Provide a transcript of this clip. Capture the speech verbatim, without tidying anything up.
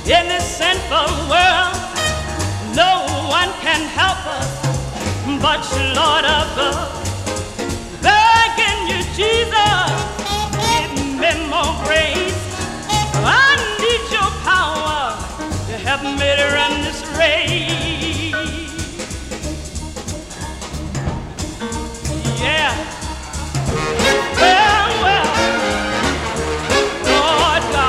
In this sinful world, no one can help us but you, Lord above.